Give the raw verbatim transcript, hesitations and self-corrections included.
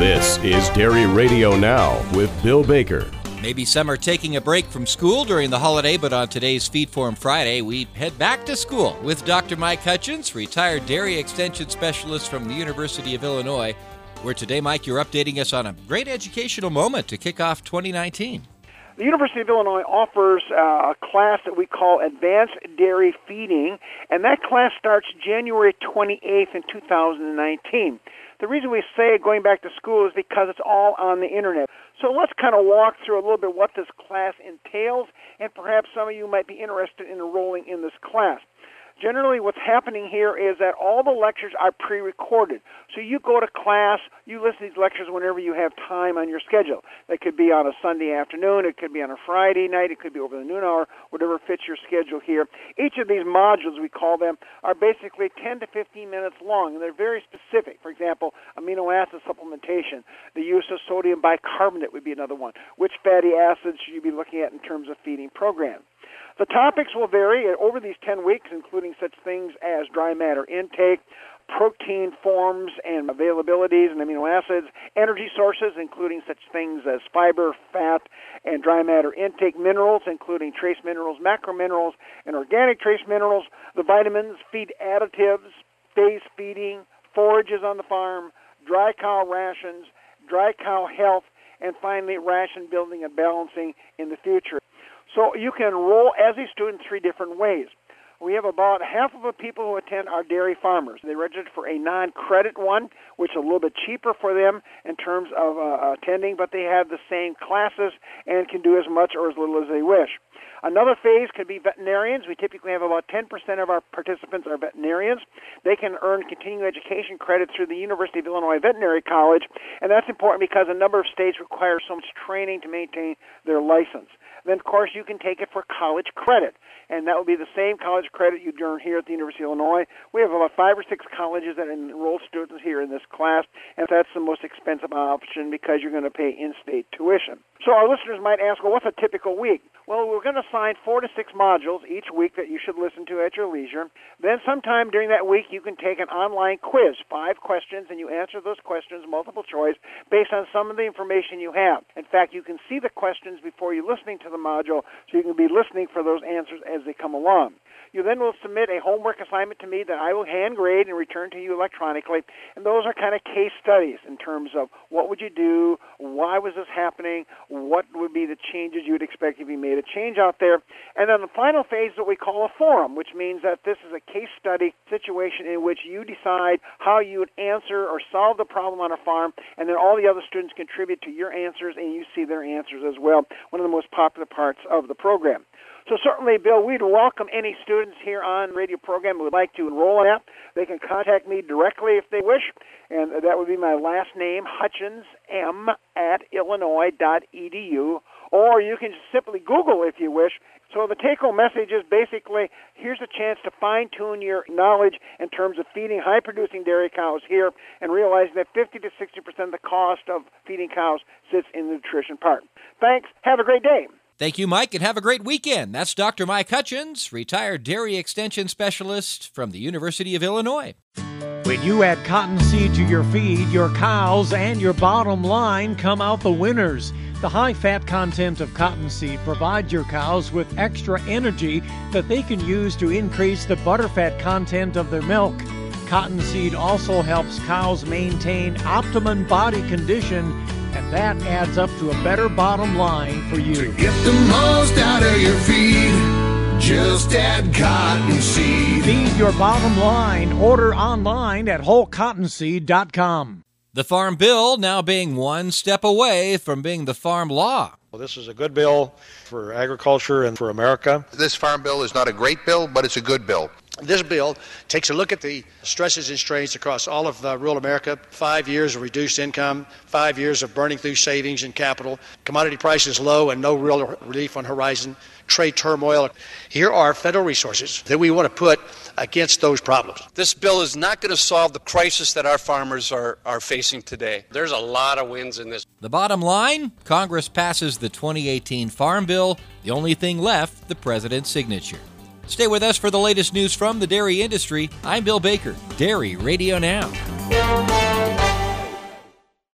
This is Dairy Radio Now with Bill Baker. Maybe some are taking a break from school during the holiday, but on today's Feed Form Friday, we head back to school with Doctor Mike Hutchins, retired dairy extension specialist from the University of Illinois, where today, Mike, you're updating us on a great educational moment to kick off twenty nineteen. The University of Illinois offers uh, a class that we call Advanced Dairy Feeding, and that class starts January twenty-eighth in two thousand nineteen. The reason we say going back to school is because it's all on the Internet. So let's kind of walk through a little bit what this class entails, and perhaps some of you might be interested in enrolling in this class. Generally, what's happening here is that all the lectures are pre-recorded. So you go to class, you listen to these lectures whenever you have time on your schedule. That could be on a Sunday afternoon, it could be on a Friday night, it could be over the noon hour, whatever fits your schedule here. Each of these modules, we call them, are basically ten to fifteen minutes long, and they're very specific. For example, amino acid supplementation, the use of sodium bicarbonate would be another one. Which fatty acids should you be looking at in terms of feeding program? The topics will vary over these ten weeks, including such things as dry matter intake, protein forms and availabilities and amino acids, energy sources, including such things as fiber, fat, and dry matter intake, minerals, including trace minerals, macrominerals, and organic trace minerals, the vitamins, feed additives, phase feeding, forages on the farm, dry cow rations, dry cow health, and finally ration building and balancing in the future. So you can enroll as a student three different ways. We have about half of the people who attend are dairy farmers. They registered for a non-credit one, which is a little bit cheaper for them in terms of uh, attending, but they have the same classes and can do as much or as little as they wish. Another phase could be veterinarians. We typically have about ten percent of our participants are veterinarians. They can earn continuing education credit through the University of Illinois Veterinary College, and that's important because a number of states require so much training to maintain their license. Then, of course, you can take it for college credit, and that will be the same college credit you'd earn here at the University of Illinois. We have about five or six colleges that enroll students here in this class, and that's the most expensive option because you're going to pay in-state tuition. So our listeners might ask, well, what's a typical week? Well, we're going to assign four to six modules each week that you should listen to at your leisure. Then sometime during that week, you can take an online quiz, five questions, and you answer those questions, multiple choice, based on some of the information you have. In fact, you can see the questions before you're listening to the module, so you can be listening for those answers as they come along. You then will submit a homework assignment to me that I will hand grade and return to you electronically, and those are kind of case studies in terms of what would you do, why was this happening, what would be the changes you would expect if you made a change out there. And then the final phase is what we call a forum, which means that this is a case study situation in which you decide how you would answer or solve the problem on a farm, and then all the other students contribute to your answers, and you see their answers as well, one of the most popular parts of the program. So certainly, Bill, we'd welcome any students here on radio program who would like to enroll in that. They can contact me directly if they wish, and that would be my last name, Hutchins, M, at illinois dot e d u, or you can simply Google if you wish. So the take-home message is basically, here's a chance to fine-tune your knowledge in terms of feeding high-producing dairy cows here and realizing that fifty to sixty percent of the cost of feeding cows sits in the nutrition part. Thanks. Have a great day. Thank you, Mike, and have a great weekend. That's Doctor Mike Hutchins, retired dairy extension specialist from the University of Illinois. When you add cottonseed to your feed, your cows and your bottom line come out the winners. The high-fat content of cottonseed provides your cows with extra energy that they can use to increase the butterfat content of their milk. Cottonseed also helps cows maintain optimum body condition, and that adds up to a better bottom line for you. To get the most out of your feed, just add cottonseed. Feed your bottom line. Order online at whole cottonseed dot com. The Farm Bill now being one step away from being the Farm Law. Well, this is a good bill for agriculture and for America. This Farm Bill is not a great bill, but it's a good bill. This bill takes a look at the stresses and strains across all of uh, rural America. Five years of reduced income, five years of burning through savings and capital, commodity prices low and no real relief on horizon, trade turmoil. Here are federal resources that we want to put against those problems. This bill is not going to solve the crisis that our farmers are, are facing today. There's a lot of wins in this. The bottom line, Congress passes the twenty eighteen Farm Bill. The only thing left, the president's signature. Stay with us for the latest news from the dairy industry. I'm Bill Baker, Dairy Radio Now.